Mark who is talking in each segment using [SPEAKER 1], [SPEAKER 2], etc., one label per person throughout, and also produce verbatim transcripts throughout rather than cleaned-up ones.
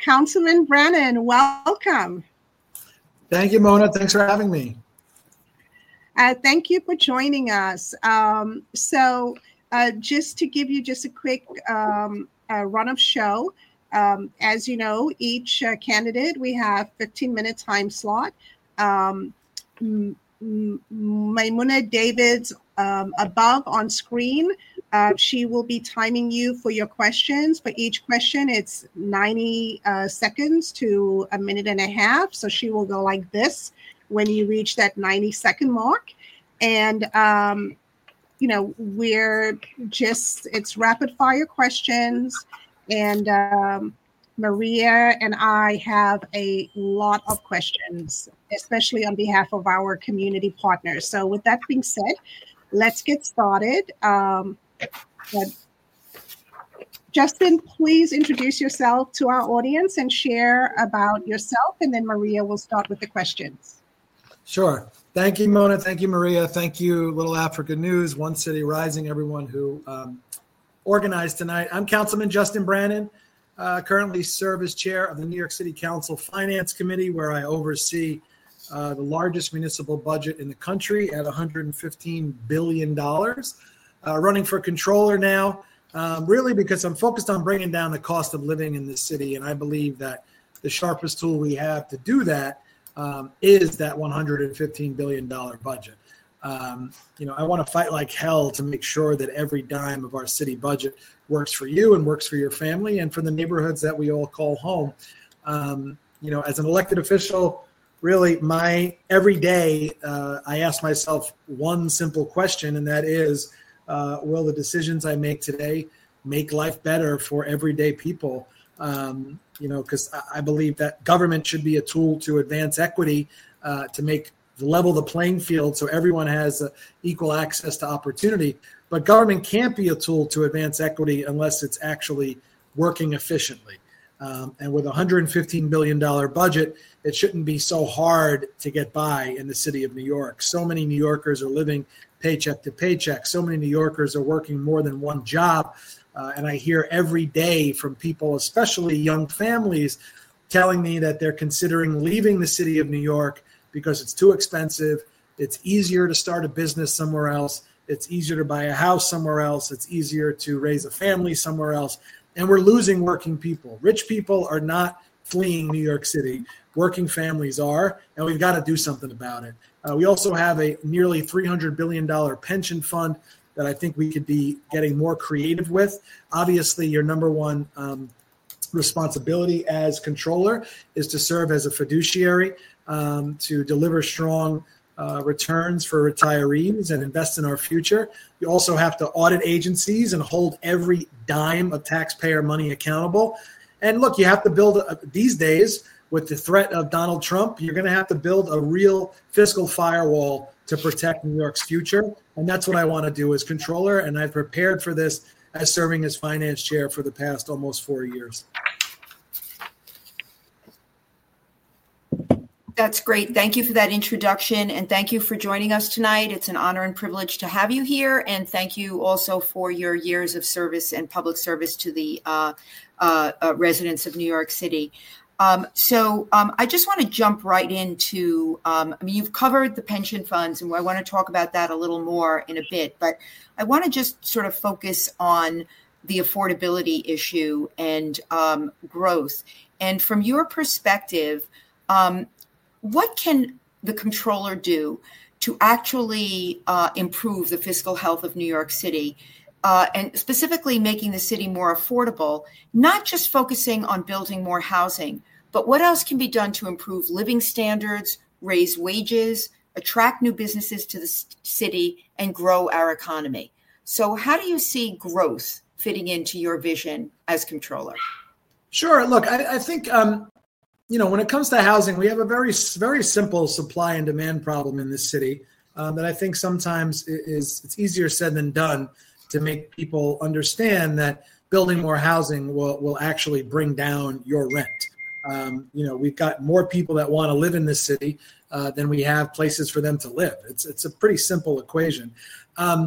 [SPEAKER 1] Councilman Brannan, welcome.
[SPEAKER 2] Thank you, Mona. Thanks for having me.
[SPEAKER 1] Uh, thank you for joining us. Um, so uh, just to give you just a quick um, uh, run of show, um, as you know, each uh, candidate, we have fifteen minute time slot. Um, M- M- Maimuna David's um, above on screen. Uh, she will be timing you for your questions. For each question, it's ninety uh, seconds to a minute and a half. So she will go like this when you reach that ninety second mark. And, um, you know, we're just, it's rapid fire questions. And um, Maria and I have a lot of questions, especially on behalf of our community partners. So with that being said, let's get started. Um, but Justin, please introduce yourself to our audience and share about yourself, and then Maria will start with the questions.
[SPEAKER 2] Sure. Thank you, Mona. Thank you, Maria. Thank you, Little Africa News, One City Rising, everyone who um, organized tonight. I'm Councilman Justin Brannan, uh, currently serve as chair of the New York City Council Finance Committee, where I oversee uh, the largest municipal budget in the country at one hundred fifteen billion dollars. Uh, running for controller now, um, really because I'm focused on bringing down the cost of living in this city. And I believe that the sharpest tool we have to do that um, is that one hundred fifteen billion dollars budget. Um, you know, I want to fight like hell to make sure that every dime of our city budget works for you and works for your family and for the neighborhoods that we all call home. Um, you know, as an elected official, really my every day, uh, I ask myself one simple question, and that is, uh, will the decisions I make today make life better for everyday people? Um, you know, because I, I believe that government should be a tool to advance equity, uh, to make level the playing field so everyone has uh, equal access to opportunity. But government can't be a tool to advance equity unless it's actually working efficiently. Um, and with a one hundred fifteen billion dollars budget, it shouldn't be so hard to get by in the city of New York. So many New Yorkers are living paycheck to paycheck. So many New Yorkers are working more than one job. Uh, and I hear every day from people, especially young families, telling me that they're considering leaving the city of New York because it's too expensive. It's easier to start a business somewhere else. It's easier to buy a house somewhere else. It's easier to raise a family somewhere else. And we're losing working people. Rich people are not fleeing New York City. Working families are, and we've got to do something about it. Uh, we also have a nearly three hundred billion dollars pension fund that I think we could be getting more creative with. Obviously, your number one um, responsibility as controller is to serve as a fiduciary, um, to deliver strong uh, returns for retirees and invest in our future. You also have to audit agencies and hold every dime of taxpayer money accountable. And look, you have to build a, these days with the threat of Donald Trump, you're going to have to build a real fiscal firewall to protect New York's future. And that's what I want to do as controller. And I've prepared for this as serving as finance chair for the past almost four years.
[SPEAKER 3] That's great. Thank you for that introduction, and thank you for joining us tonight. It's an honor and privilege to have you here, and thank you also for your years of service and public service to the uh, uh, uh, residents of New York City. Um, so um, I just want to jump right into, um, I mean, you've covered the pension funds, and I want to talk about that a little more in a bit, but I want to just sort of focus on the affordability issue and um, growth. And from your perspective, um, what can the controller do to actually uh, improve the fiscal health of New York City, uh, and specifically making the city more affordable, not just focusing on building more housing, but what else can be done to improve living standards, raise wages, attract new businesses to the city, and grow our economy? So how do you see growth fitting into your vision as controller?
[SPEAKER 2] Sure. Look, I, I think, um, you know, when it comes to housing, we have a very, very simple supply and demand problem in this city um, that I think sometimes is it's easier said than done to make people understand that building more housing will, will actually bring down your rent. Um, you know, we've got more people that want to live in this city uh, than we have places for them to live. It's it's a pretty simple equation. Um,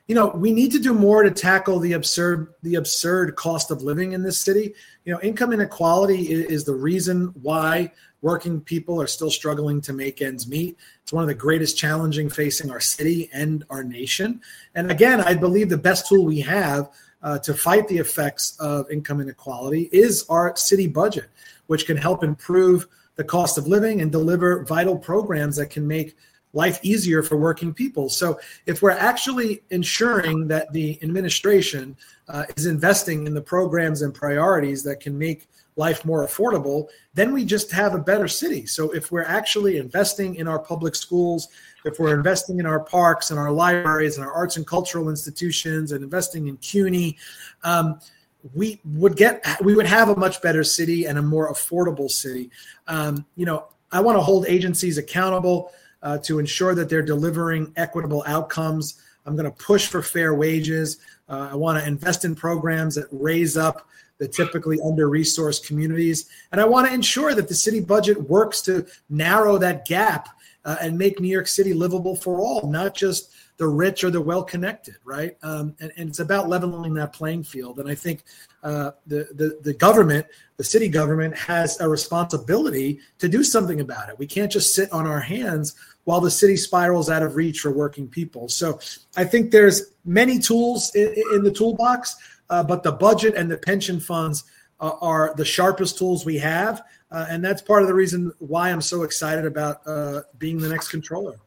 [SPEAKER 2] you know, we need to do more to tackle the absurd, the absurd cost of living in this city. You know, income inequality is, is the reason why working people are still struggling to make ends meet. It's one of the greatest challenging facing our city and our nation. And again, I believe the best tool we have uh, to fight the effects of income inequality is our city budget, which can help improve the cost of living and deliver vital programs that can make life easier for working people. So if we're actually ensuring that the administration uh, is investing in the programs and priorities that can make life more affordable, then we just have a better city. So if we're actually investing in our public schools, if we're investing in our parks and our libraries and our arts and cultural institutions and investing in CUNY, um, we would get, we would have a much better city and a more affordable city. Um, you know, I want to hold agencies accountable uh, to ensure that they're delivering equitable outcomes. I'm going to push for fair wages. Uh, I want to invest in programs that raise up the typically under-resourced communities. And I want to ensure that the city budget works to narrow that gap uh, and make New York City livable for all, not just the rich or the well-connected, right? Um, and, and it's about leveling that playing field. And I think uh, the, the the government, the city government, has a responsibility to do something about it. We can't just sit on our hands while the city spirals out of reach for working people. So I think there's many tools in, in the toolbox, uh, but the budget and the pension funds uh, are the sharpest tools we have. Uh, and that's part of the reason why I'm so excited about uh, being the next controller.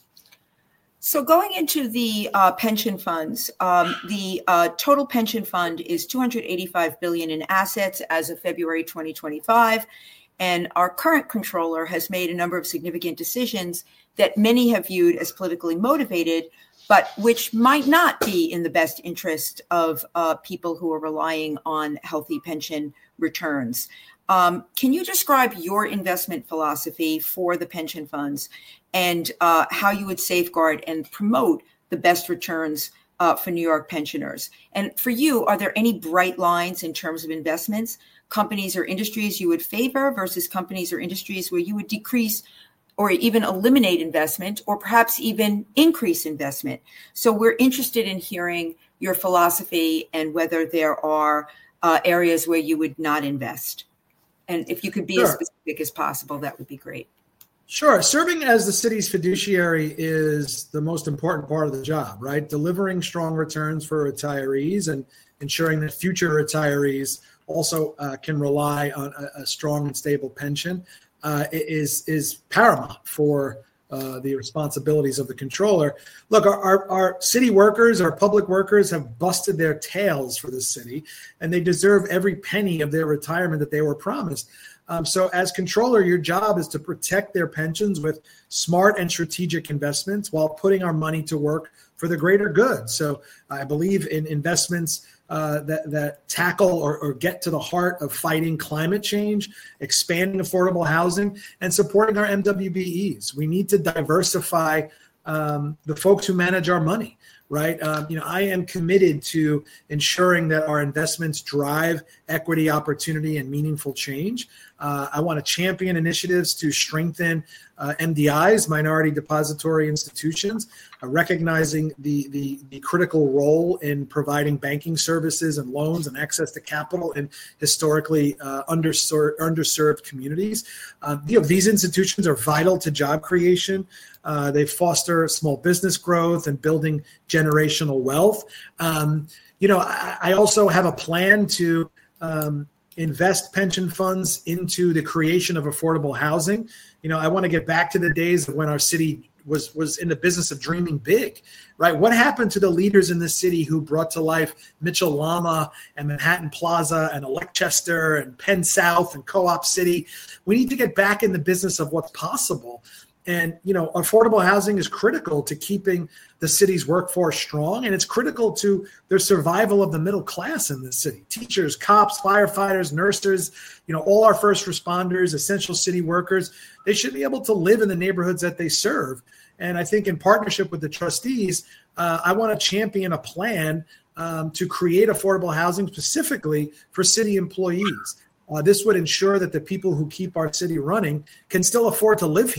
[SPEAKER 3] So going into the uh, pension funds, um, the uh, total pension fund is two hundred eighty-five billion dollars in assets as of February twenty twenty-five. And our current controller has made a number of significant decisions that many have viewed as politically motivated, but which might not be in the best interest of uh, people who are relying on healthy pension returns. Um, can you describe your investment philosophy for the pension funds and uh, how you would safeguard and promote the best returns uh, for New York pensioners? And for you, are there any bright lines in terms of investments, companies or industries you would favor versus companies or industries where you would decrease or even eliminate investment or perhaps even increase investment? So we're interested in hearing your philosophy and whether there are uh, areas where you would not invest. And if you could be sure. as specific as possible, that would be great.
[SPEAKER 2] Sure. Serving as the city's fiduciary is the most important part of the job, right? Delivering strong returns for retirees and ensuring that future retirees also uh, can rely on a, a strong and stable pension uh, is, is paramount for uh, the responsibilities of the controller. Look, our, our, our city workers, our public workers have busted their tails for the city, and they deserve every penny of their retirement that they were promised. Um, so as controller, your job is to protect their pensions with smart and strategic investments while putting our money to work for the greater good. So I believe in investments uh, that, that tackle or, or get to the heart of fighting climate change, expanding affordable housing, and supporting our M W B Es. We need to diversify um, the folks who manage our money. Right. Um, you know, I am committed to ensuring that our investments drive equity, opportunity, and meaningful change. Uh, I want to champion initiatives to strengthen uh, M D Is, minority depository institutions, uh, recognizing the, the the critical role in providing banking services and loans and access to capital in historically uh, underserved, underserved communities. Uh, you know, these institutions are vital to job creation. Uh, they foster small business growth and building generational wealth. Um, you know, I, I also have a plan to um, invest pension funds into the creation of affordable housing. You know, I want to get back to the days of when our city was was in the business of dreaming big, right? What happened to the leaders in this city who brought to life Mitchell Lama and Manhattan Plaza and Electchester and Penn South and Co-op City? We need to get back in the business of what's possible. And, you know, affordable housing is critical to keeping the city's workforce strong, and it's critical to the survival of the middle class in the city. Teachers, cops, firefighters, nurses, you know, all our first responders, essential city workers, they should be able to live in the neighborhoods that they serve. And I think in partnership with the trustees, uh, I want to champion a plan um, to create affordable housing specifically for city employees. Uh, this would ensure that the people who keep our city running can still afford to live here.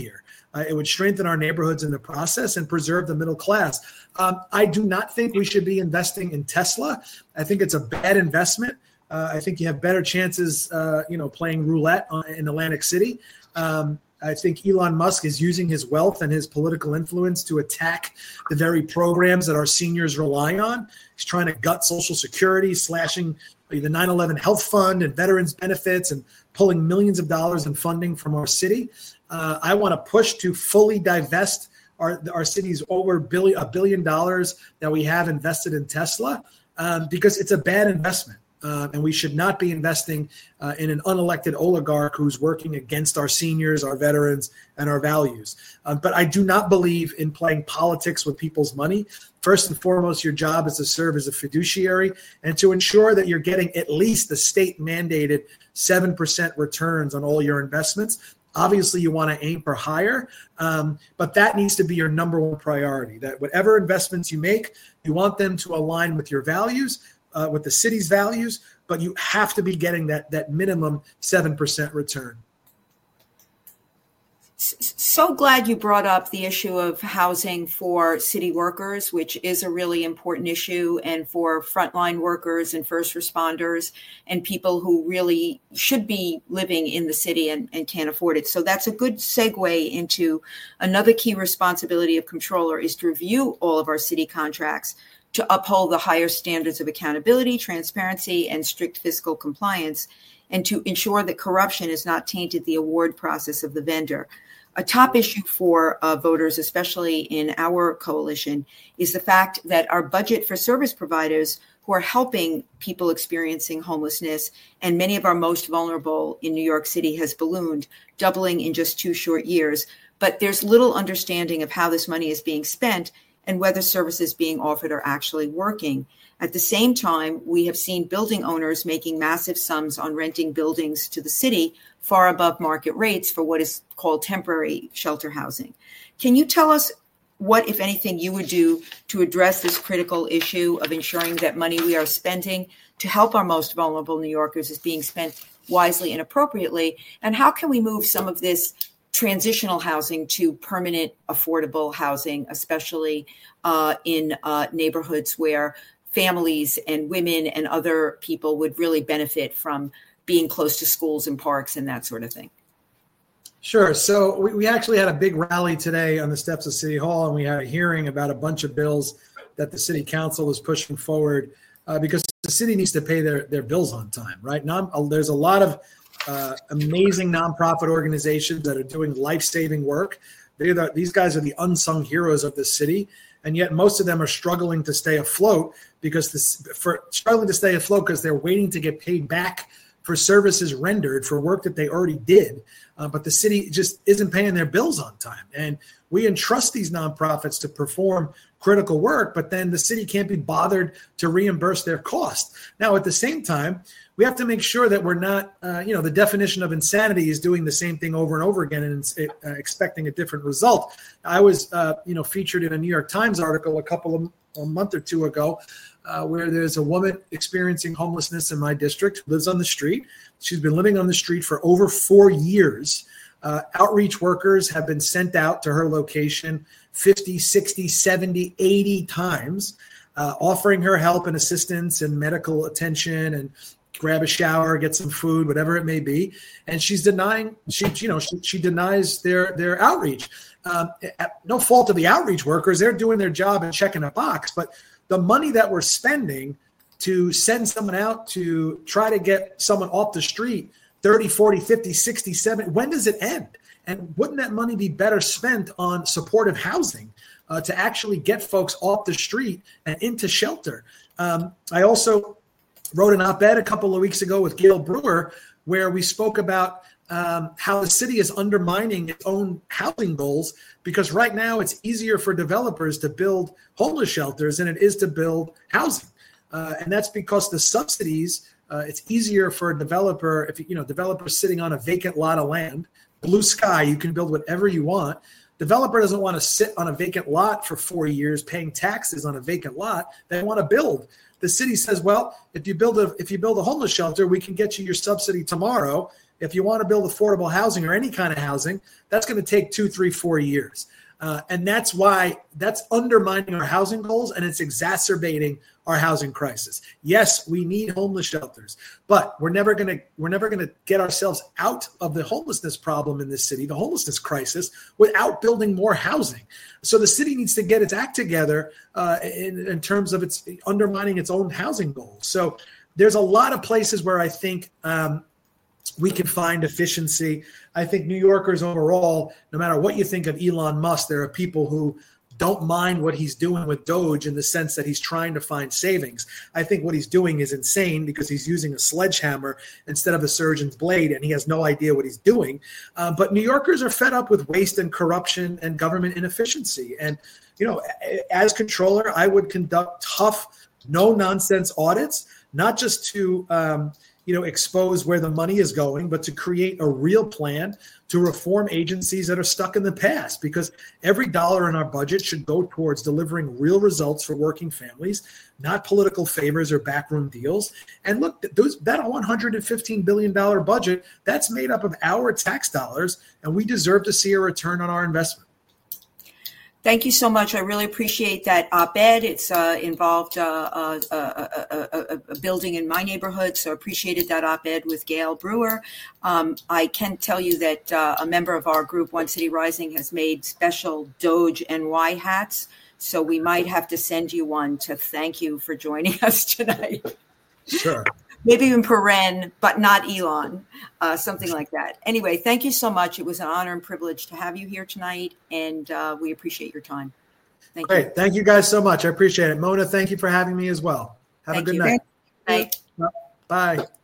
[SPEAKER 2] Uh, it would strengthen our neighborhoods in the process and preserve the middle class. Um, I do not think we should be investing in Tesla. I think it's a bad investment. Uh, I think you have better chances, uh, you know, playing roulette on, in Atlantic City. Um, I think Elon Musk is using his wealth and his political influence to attack the very programs that our seniors rely on. He's trying to gut Social Security, slashing the nine eleven Health Fund and veterans benefits and pulling millions of dollars in funding from our city. Uh, I want to push to fully divest our, our city's over billion, a billion dollars that we have invested in Tesla um, because it's a bad investment. Uh, and we should not be investing uh, in an unelected oligarch who's working against our seniors, our veterans, and our values. Um, but I do not believe in playing politics with people's money. First and foremost, your job is to serve as a fiduciary and to ensure that you're getting at least the state-mandated seven percent returns on all your investments. Obviously, you want to aim for higher, um, but that needs to be your number one priority, that whatever investments you make, you want them to align with your values, Uh, with the city's values, but you have to be getting that that minimum seven percent return.
[SPEAKER 3] So glad you brought up the issue of housing for city workers, which is a really important issue, and for frontline workers and first responders and people who really should be living in the city and, and can't afford it. So that's a good segue into another key responsibility of comptroller is to review all of our city contracts to uphold the higher standards of accountability, transparency, and strict fiscal compliance, and to ensure that corruption has not tainted the award process of the vendor. A top issue for uh, voters, especially in our coalition, is the fact that our budget for service providers who are helping people experiencing homelessness and many of our most vulnerable in New York City has ballooned, doubling in just two short years. But there's little understanding of how this money is being spent and whether services being offered are actually working. At the same time, we have seen building owners making massive sums on renting buildings to the city far above market rates for what is called temporary shelter housing. Can you tell us what, if anything, you would do to address this critical issue of ensuring that money we are spending to help our most vulnerable New Yorkers is being spent wisely and appropriately? And how can we move some of this transitional housing to permanent affordable housing, especially uh, in uh, neighborhoods where families and women and other people would really benefit from being close to schools and parks and that sort of thing?
[SPEAKER 2] Sure. So we, we actually had a big rally today on the steps of City Hall, and we had a hearing about a bunch of bills that the city council is pushing forward uh, because the city needs to pay their, their bills on time, right? Non, there's a lot of Uh, amazing nonprofit organizations that are doing life-saving work. They're the, these guys are the unsung heroes of the city, and yet most of them are struggling to stay afloat because this, for struggling to stay afloat because they're waiting to get paid back for services rendered for work that they already did, uh, but the city just isn't paying their bills on time. And we entrust these nonprofits to perform critical work, but then the city can't be bothered to reimburse their cost. Now, at the same time, we have to make sure that we're not, uh, you know, the definition of insanity is doing the same thing over and over again and uh, expecting a different result. I was, uh, you know, featured in a New York Times article a couple of a month or two ago uh, where there's a woman experiencing homelessness in my district who lives on the street. She's been living on the street for over four years. Uh, outreach workers have been sent out to her location fifty, sixty, seventy, eighty times, uh, offering her help and assistance and medical attention and grab a shower, get some food, whatever it may be. And she's denying, she, you know, she, she denies their, their outreach. Um, at no fault of the outreach workers. They're doing their job and checking a box. But the money that we're spending to send someone out to try to get someone off the street, thirty, forty, fifty, sixty, seventy, when does it end? And wouldn't that money be better spent on supportive housing uh, to actually get folks off the street and into shelter? Um, I also wrote an op-ed a couple of weeks ago with Gail Brewer, where we spoke about um, how the city is undermining its own housing goals, because right now it's easier for developers to build homeless shelters than it is to build housing. Uh, and that's because the subsidies, uh, it's easier for a developer, if you know, developers sitting on a vacant lot of land, blue sky, you can build whatever you want. Developer doesn't want to sit on a vacant lot for four years paying taxes on a vacant lot. They want to build. The city says, well, if you build a if you build a homeless shelter, we can get you your subsidy tomorrow, if you want to build affordable housing or any kind of housing, that's going to take two, three, four years. Uh, and that's why that's undermining our housing goals, and it's exacerbating our housing crisis. Yes, we need homeless shelters, but we're never going to we're never going to get ourselves out of the homelessness problem in this city, the homelessness crisis, without building more housing. So the city needs to get its act together uh, in, in terms of its undermining its own housing goals. So there's a lot of places where I think um, we can find efficiency. I think New Yorkers overall, no matter what you think of Elon Musk, there are people who don't mind what he's doing with Doge in the sense that he's trying to find savings. I think what he's doing is insane because he's using a sledgehammer instead of a surgeon's blade, and he has no idea what he's doing. Uh, but New Yorkers are fed up with waste and corruption and government inefficiency. And, you know, as controller, I would conduct tough, no-nonsense audits, not just to um, – you know, expose where the money is going, but to create a real plan to reform agencies that are stuck in the past, because every dollar in our budget should go towards delivering real results for working families, not political favors or backroom deals. And look, those, that one hundred fifteen billion dollars budget, that's made up of our tax dollars, and we deserve to see a return on our investment.
[SPEAKER 3] Thank you so much. I really appreciate that op-ed. It's uh, involved uh, uh, uh, uh, uh, a building in my neighborhood, so I appreciated that op-ed with Gail Brewer. Um, I can tell you that uh, a member of our group, One City Rising, has made special Doge N Y hats, so we might have to send you one to thank you for joining us tonight.
[SPEAKER 2] Sure.
[SPEAKER 3] Maybe even Paren, but not Elon, uh, something like that. Anyway, thank you so much. It was an honor and privilege to have you here tonight, and uh, we appreciate your time. Thank
[SPEAKER 2] Great.
[SPEAKER 3] you.
[SPEAKER 2] Thank you guys so much. I appreciate it. Mona, thank you for having me as well. Have
[SPEAKER 3] Thank
[SPEAKER 2] a good
[SPEAKER 3] you.
[SPEAKER 2] night.
[SPEAKER 3] Night.
[SPEAKER 2] Bye.